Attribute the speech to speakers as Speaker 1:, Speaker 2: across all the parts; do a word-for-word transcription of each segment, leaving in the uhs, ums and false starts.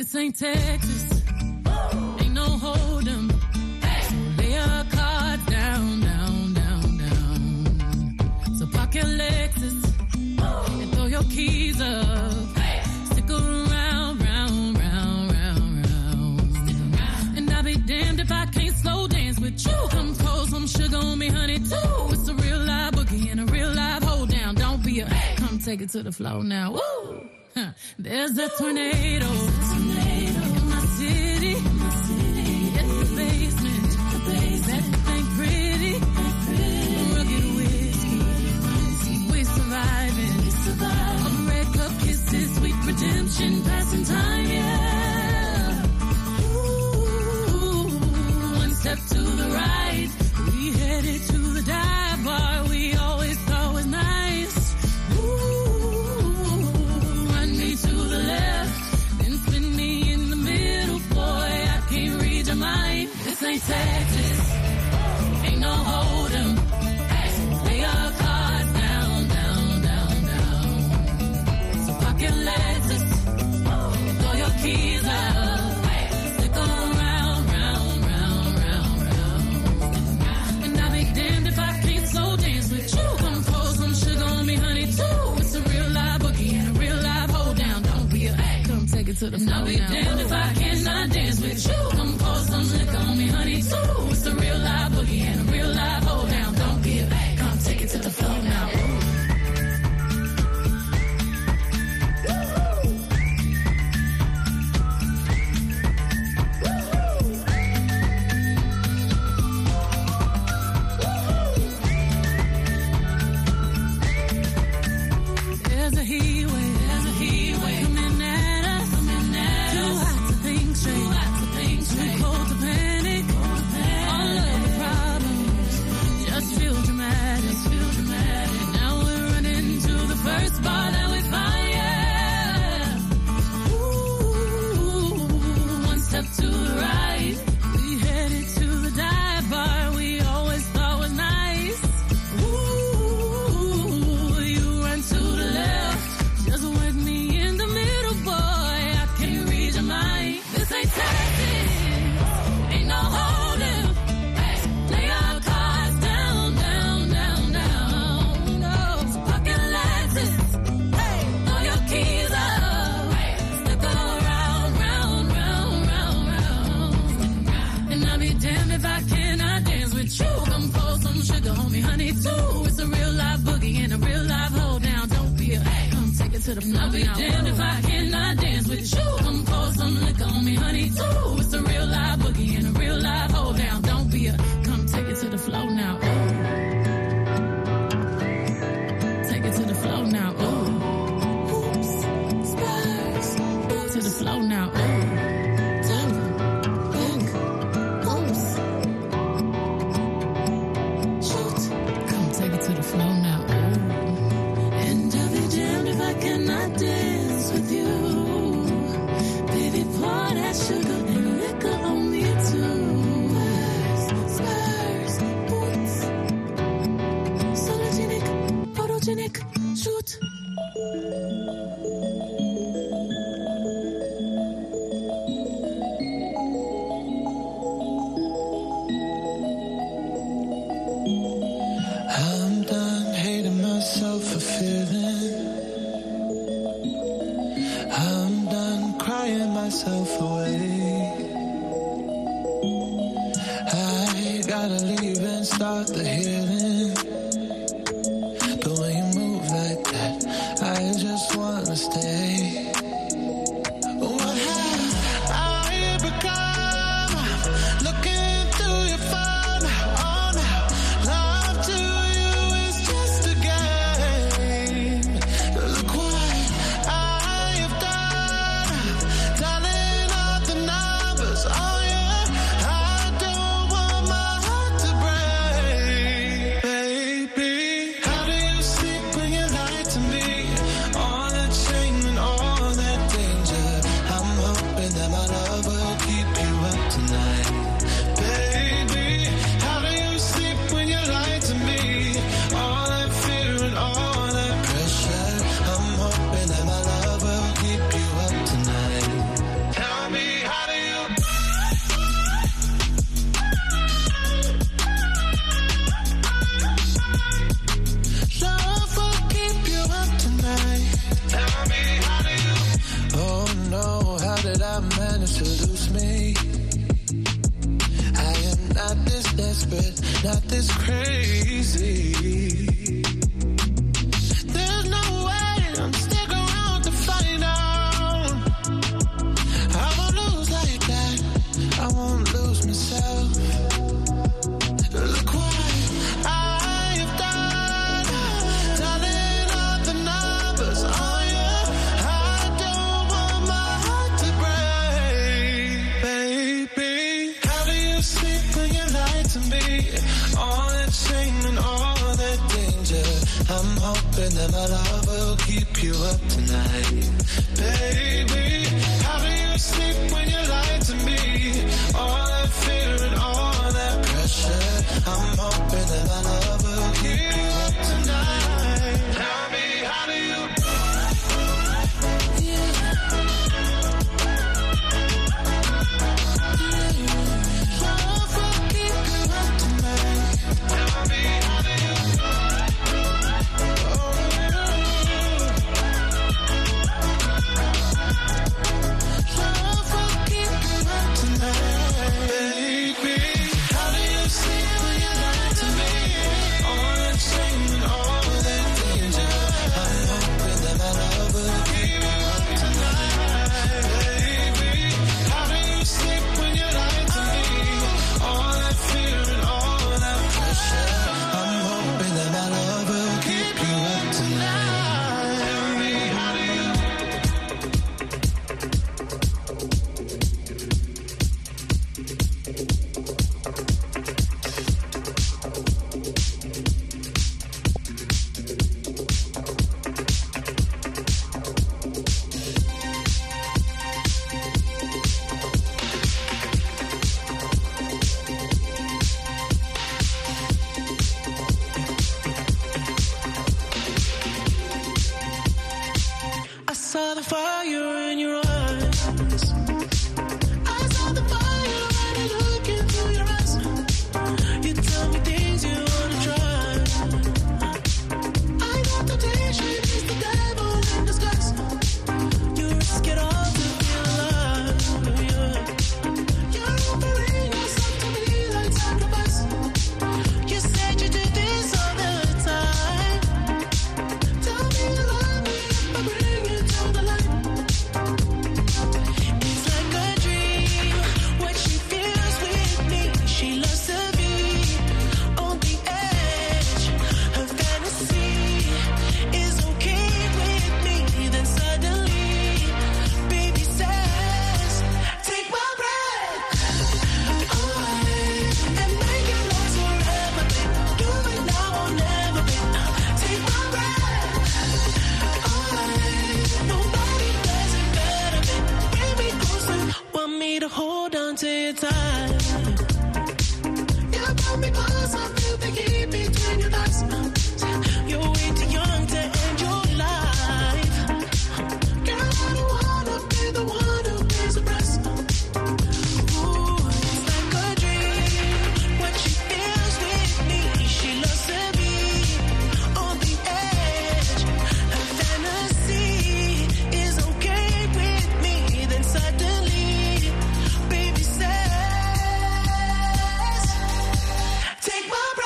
Speaker 1: This ain't Texas. Ain't no hold 'em. So lay your cards down, down, down, down. So park your Lexus and throw your keys up. Stick around, round, round, round, round. And I'll be damned if I can't slow dance with you. Come pour some sugar on me, honey, too. It's a real live boogie and a real live hold down. Don't be a come take it to the floor now. Woo! Huh. There's a tornado, tornado in my city, in my city. In the basement, the basement. That ain't pretty, pretty. Rugged whiskey, we surviving, we surviving. All the red cup kisses, sweet redemption, passing time, yeah. Ooh, one step to the right, we headed to the dive bar we always thought was nice. This ain't Texas, ain't no hold 'em. Lay your cards down, down, down, down. So park your Lexus, throw your keys up. Stick around, round, round, round, round. And I'll be damned if I can't slow dance with you. Come pour some sugar on me, honey, too. It's a real live boogie and a real live hold down. Don't be a come take it to the floor. I'll be damned if I cannot dance with you. Come pour some liquor on me, honey, too. It's a real live boogie and a real live hold down. Don't give back. Come take it to the floor now. There's a heat wave, there's a heat wave coming at us, coming at us. Too hot to think straight, too hot to think straight. Too cold to panic, cold to panic. All of the problems just feel dramatic, feel dramatic. Now we're running to the first bar that we find, yeah. Ooh, one step to the right, we headed to the dive bar we always thought was nice. Ooh, you run to the left, just work me in the middle, boy. I can't read your mind. This ain't Texas, ain't no hold 'em. Lay your cards down, down, down, down. No, so park your Lexus, throw your keys up. Stick around, round, round, round, round. And I'll be damned if I cannot dance with you. Come pour some sugar on me, honey, too. It's a real live boogie and a real live hold down. Don't be a come take it to the floor. I'll be damned if I cannot dance with you. Come pour some liquor on me, honey, too. It's a real live boogie and a real live hold down. Don't be a come take it to the floor now. Ooh. Take it to the floor now. Ooh. Oops, stars. To the floor now. Ooh. Take, think, oops. Shoot. Come take it to the floor now. Ooh. And I'll be damned if I cannot dance with you. Baby, pour that sugar and liquor on me too. Spurs, boots, sologenic, photogenic, shoot.
Speaker 2: I'm done hating myself for feeling. I'm done crying myself away. I gotta leave and start the healing. But when you move like that, I just wanna stay. What have I become? Looking through your phone, oh no, love to you is just a game. Look what I have done, dialing out the numbers, oh yeah. I don't want my heart to break. I managed to lose me. I am not this desperate, not this crazy. There's no way I'm sticking around to find out. I won't lose like that, I won't lose myself. Look what I have done, tallying up the numbers on you. I don't want my heart to break, baby. How do you sleep when you lie to me? All that shame and all that danger. I'm hoping that my love will keep you up tonight, baby. How do you sleep when you lie to me? All that fear and all that pressure. I'm hoping that my love will keep you up tonight. Tell me, how do you do? Yeah. Love will keep you up tonight. Tell me, how do you do? Oh, love will keep you up tonight, baby. How do you sleep when you lie to me? All that shame and all that danger. I'm hoping that my love will keep you up tonight, baby. How do you sleep when you lie to me? All that fear and all that pressure. I'm hoping that my love will keep you up tonight. Tell me, how do you? I saw the fire in your eyes. I saw the fire when I look into your eyes. You tell me things you wanna try. I know temptation is the devil in disguise. You risk it all to feel alive. Yeah. You're offering yourself to me like sacrifice. You said you do this all the time. Tell me you love me if I bring you to the light. It's like a dream, what she feels with me. She loves to be on the edge. Her fantasy is okay with me. Then suddenly, baby says, take my breath away and make it last forever, babe. Do it now or never, babe. Take my breath away. Nobody does it better, babe. Bring me closer. Want me to hold on to your time. Yeah, pull me close. I feel the heat between your thighs. You're way too young to end your life. Girl, I don't wanna be the one who pays the price. Ooh, it's like a dream, what she feels with me. She loves to be on the edge. Her fantasy is okay with me. Then suddenly, baby says, take my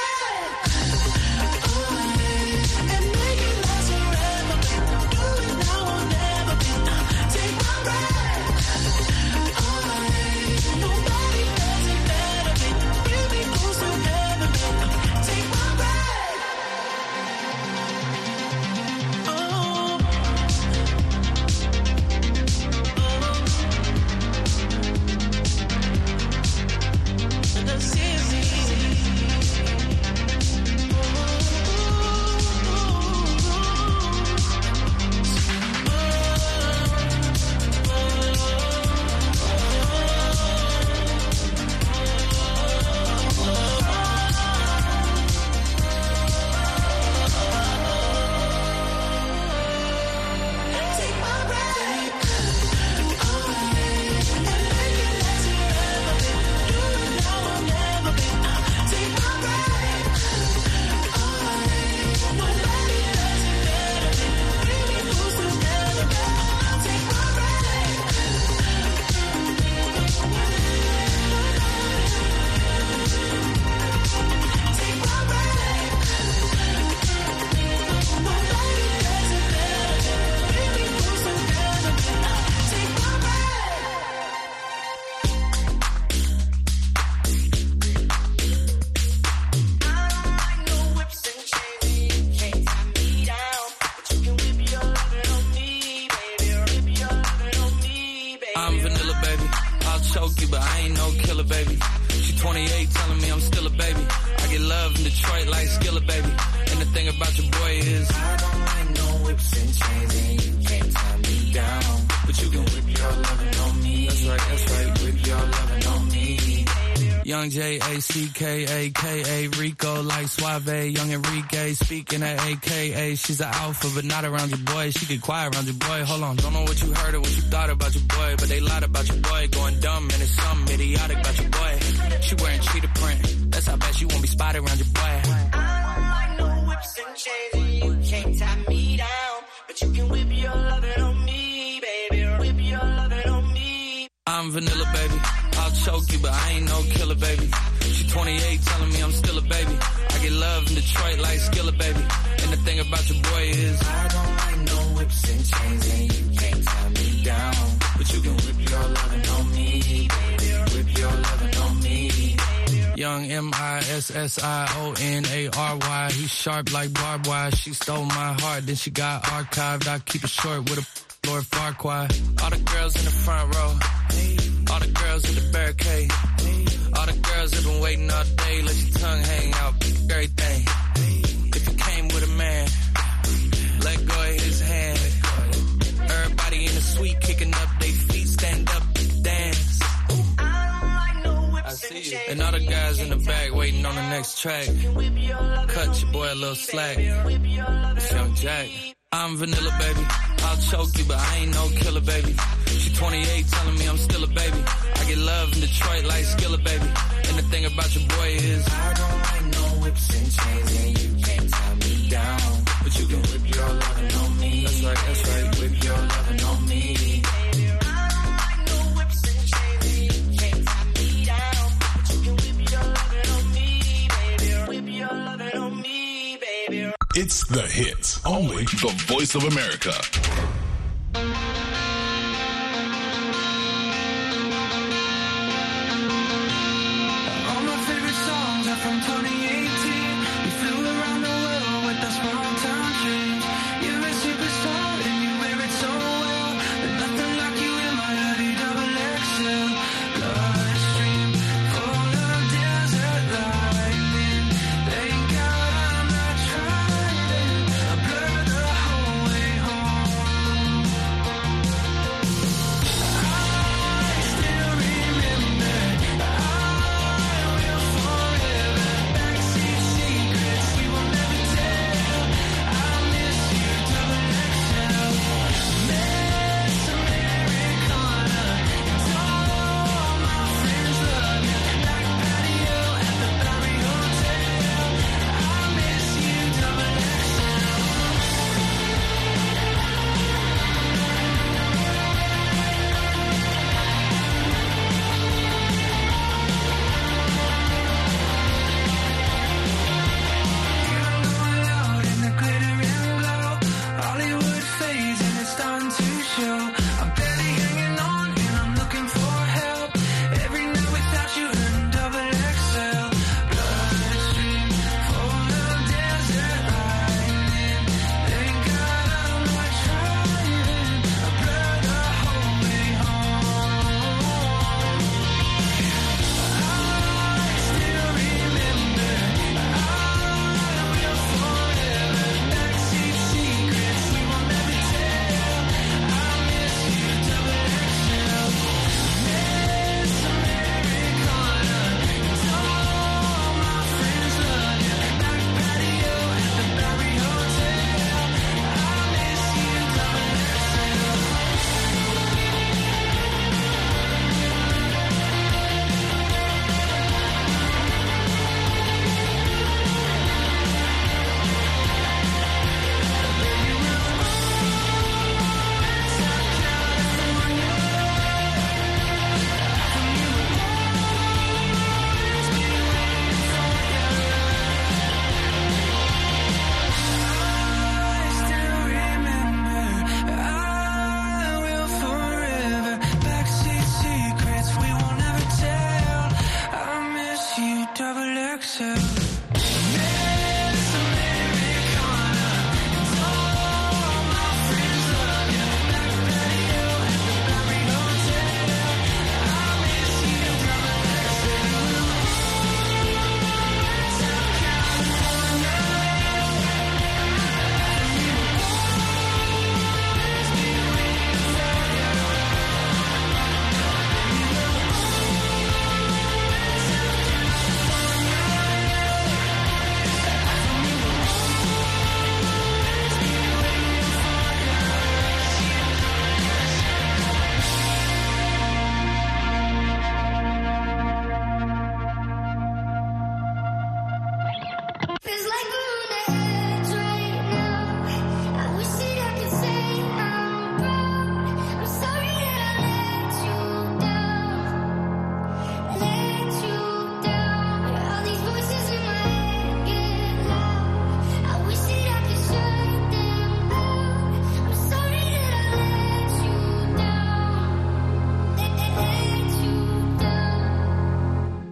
Speaker 3: vanilla, baby. I'll choke you, but I ain't no killer, baby. She twenty-eight, telling me I'm still a baby. I get love in Detroit like Skillet, baby. And the thing about your boy is I don't like no whips and chains, and you can't tie me down. But you can whip your lovin' on me. That's right, that's right, whip your lovin' on me. Young J A C K A K A Rico like Suave. Young Enrique speaking at A K A. She's an alpha but not around your boy. She get quiet around your boy. Hold on, don't know what you heard or what you thought about your boy, but they lied about your boy. Going dumb and it's something idiotic about your boy. She wearing cheetah print. That's how bad she won't be spotted around your boy.
Speaker 4: I don't like no whips and chains, and you can't tie me down. But you can whip your lovin' on me, baby. Whip your lovin' on me.
Speaker 3: I'm vanilla, baby. I'll choke you, but I ain't no killer, baby. She twenty-eight, telling me I'm still a baby. I get love in Detroit like Skillet, baby. And the thing about your boy is I don't like no whips and chains, and you can't tie me down. But you can whip your lovin' on me, baby. Whip your lovin' on me. Young M I S S I O N A R Y. He's sharp like barbed wire. She stole my heart, then she got archived. I keep it short with a Lord Farquaad. All the girls in the front row. All the girls in the barricade. All the girls have been waiting all day. Let your tongue hang out, everything. If you came with a man, let go of his hand. Everybody in the suite kicking up their feet, stand up, dance. I see you. And all the guys in the back waiting on the next track. Cut your boy a little slack. It's Young Jack. I'm vanilla, baby. I'll choke you, but I ain't no killer, baby. She twenty-eight, telling me I'm still a baby. I get love in Detroit like Skillet, baby. And the thing about your boy is I don't like no whips and chains, and you can't tie me down. But you can whip your lovin' on me. That's right, that's right, whip your lovin' on me.
Speaker 5: It's The Hits, only the Voice of America.
Speaker 2: All my favorite songs are from twenty eighteen. We flew around the world with our small town dreams. You're a superstar and you wear it so well. There's nothing like you in my hoodie, double X L. Bloodstream full of desert lightning. Thank God I'm not trying. I blur the whole way home.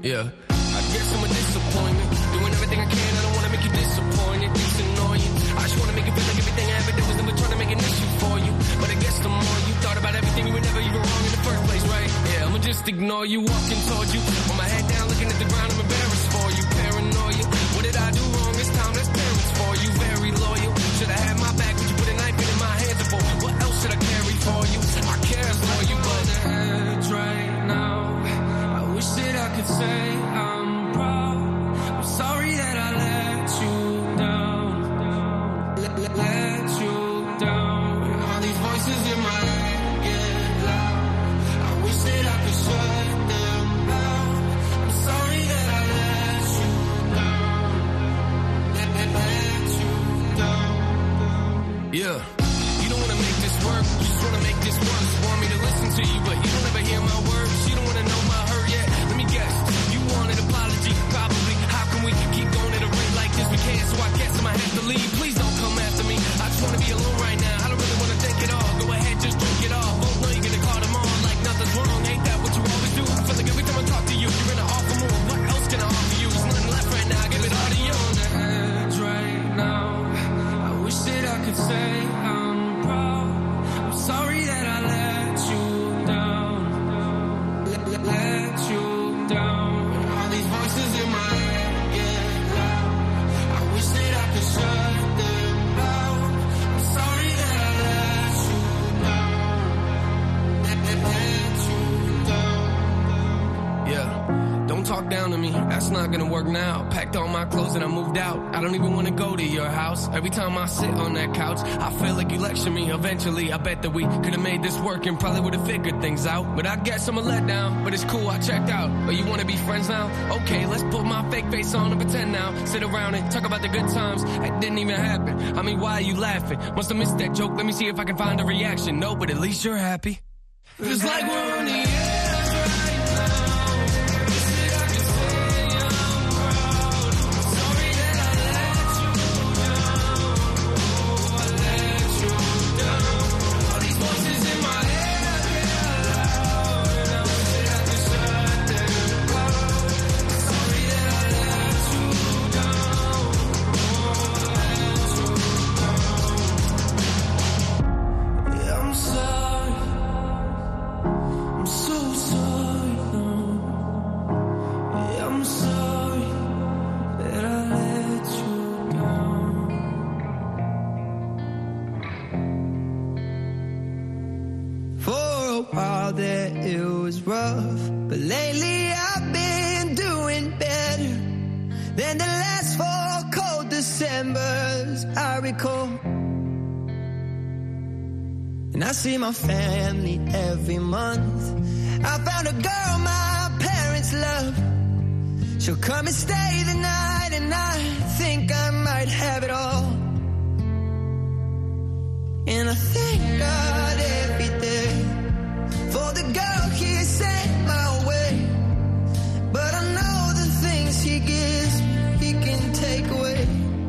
Speaker 6: Yeah, I guess I'm a disappointment. Doing everything I can, I don't wanna make you disappointed. It's annoying. I just wanna make you feel like everything I ever did was never trying to make an issue for you. But I guess the more you thought about everything, you were never even wrong in the first place, right? Yeah, I'ma just ignore you, walking towards you. With my head down, looking at the ground, I'm embarrassed for you. Paranoia, what did I do wrong this time? That's parents for you. Very loyal, should've had my back, but you put a knife in my hands for. What else should I carry for you? I care for you, but the edge right now. I wish that I could say I'm proud. I'm sorry that I let you down. Let, let, let you down. All these voices in my head get loud. I wish that I could shut them out. I'm sorry that I let you down. Let, let, let you down. Yeah. You don't wanna make this work. You just wanna make this worse. Want me to listen to you, but you don't ever hear my words. You don't wanna know my hurt yet. Let me guess. You want an apology, probably. How can we keep going at a rate like this? We can't, so I guess I might have to leave. Please don't come after me. I just wanna be alone right now. I don't really wanna think it all. Go ahead, just drink it all. Won't know you're gonna call them on like nothing's wrong. Ain't that what you always do? Feel like every time I talk to you, you're in an awful mood. What else can I offer you? There's nothing left right now. Give it all to you. On the edge right now. I wish that I could say I'm proud. I'm sorry that I let you down. Let, let, let you down. All these voices in my head get loud. I wish that I could shut them out. I'm sorry that I let you down. Let, let, let you down. Yeah, don't talk down to me. That's not gonna work now. Packed all my clothes and I moved out. I don't even wanna go to your house. Every time I sit on that couch, I feel like you lecture me. Eventually, I bet that we could have made this work and probably would have figured things out. But I guess I'm a letdown. But it's cool, I checked out. Oh, you wanna be friends now? Okay, let's put my fake face on and pretend now. Sit around and talk about the good times. That didn't even happen. I mean, why are you laughing? Must have missed that joke. Let me see if I can find a reaction. No, but at least you're happy. Feels like we're on the edge right now. Wish that I could say I'm proud. Sorry that I let you down. Oh, I let you down. All these voices in my head get loud. And I wish that I could shut them out. Sorry that I let you down. Oh, I let you down. Yeah, I'm sorry. I'm so sorry now. Yeah, I'm sorry that I let you down.
Speaker 7: For a while there it was rough, but lately I've been doing better than the last four cold Decembers I recall. And I see my family every month. I found a girl my parents love. She'll come and stay the night, and I think I might have it all. And I thank God every day for the girl he sent my way. But I know the things he gives me, he can take away.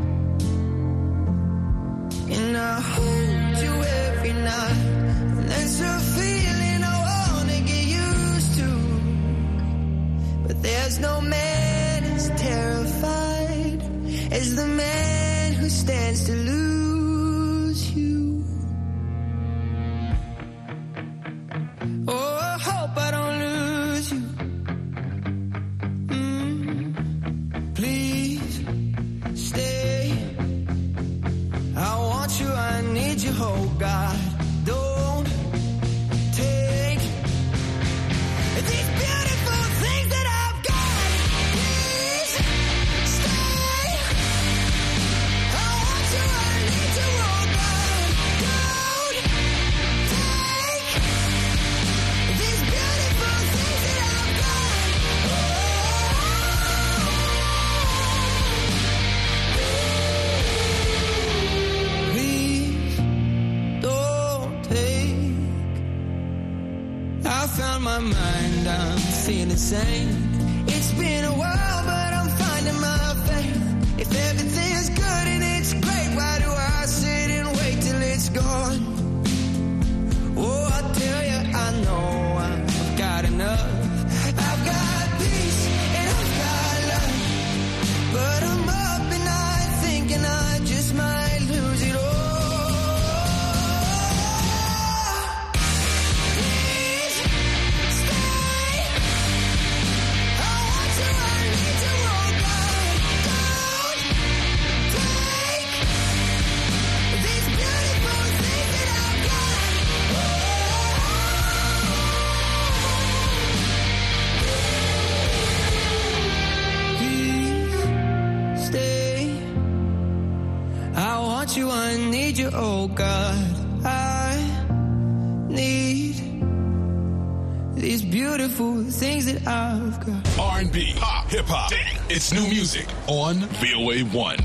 Speaker 7: And I hold you every night, and that's a feeling I wanna get used to. But there's no man as terrified as the man who stands to lose you. Oh, I hope I don't lose you. Mm, please stay. I want you, I need you, oh God. Don't take these beautiful things that I've got. Please stay. I want you, I need you, oh God. Don't take these beautiful things that I've got. Please don't take. I found my mind, I'm feeling sane. It's been a while, but I'm finding my faith. If everything's good and it's great, why do I sit and wait till it's gone? Oh, I tell you, I know I've got enough. I've got peace and need you, oh God. I need these beautiful things that I've got.
Speaker 5: R and B, pop, hip hop, it's new music on V O A one.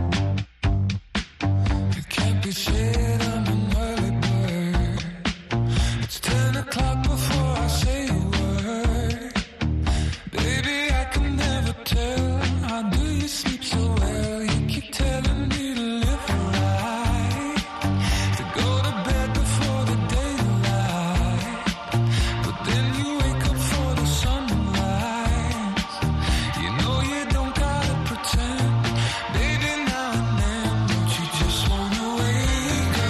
Speaker 8: You can't be shit, I'm an early bird. It's ten o'clock before I say a word. Baby, I can never tell. How do you sleep so well? You keep telling me to live right, to go to bed before the daylight, but then you wake up for the sunrise. You know you don't gotta pretend, baby, now and then. Don't you just wanna wake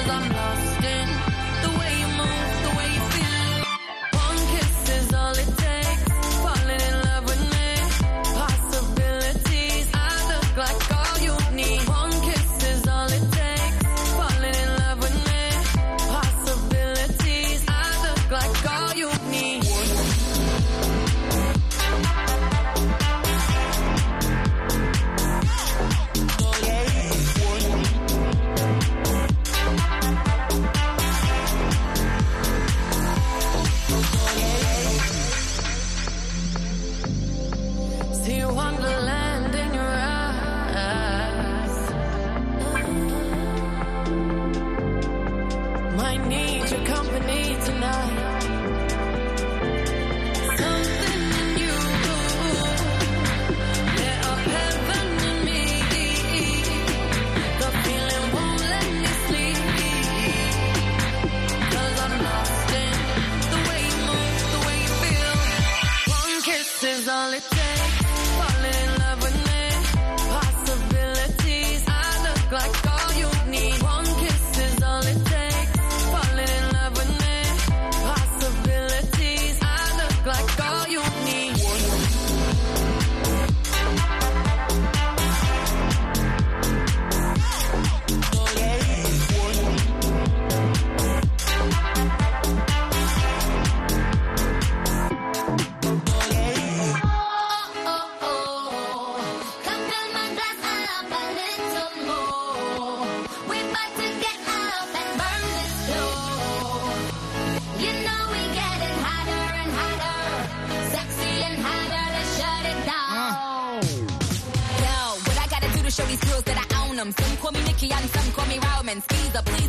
Speaker 1: I'm lost in the way you move, the way you feel. One kiss is all it takes, falling in love with me. Possibilities, I look like all you need. One kiss is all it takes, falling in love with me. Possibilities, I look like all you need. See wonderland in your eyes. Might need your company tonight. Something in you lit up heaven in me. The feeling won't let me sleep. 'Cause I'm lost in the way you move, the way you feel. One kiss is all it takes, falling in love with me. Possibilities, I look like all you need. One kiss is all it takes, falling in love with me. Possibilities, I look like all you need. Come fill my glass up a little more. We're about to get up and burn this floor. You know we get it hotter and hotter, sexy and hotter to shut it down. Yo, what I gotta do to show these girls that I own them? Some call me Nikki and some call me Roman. Squeeze up, please.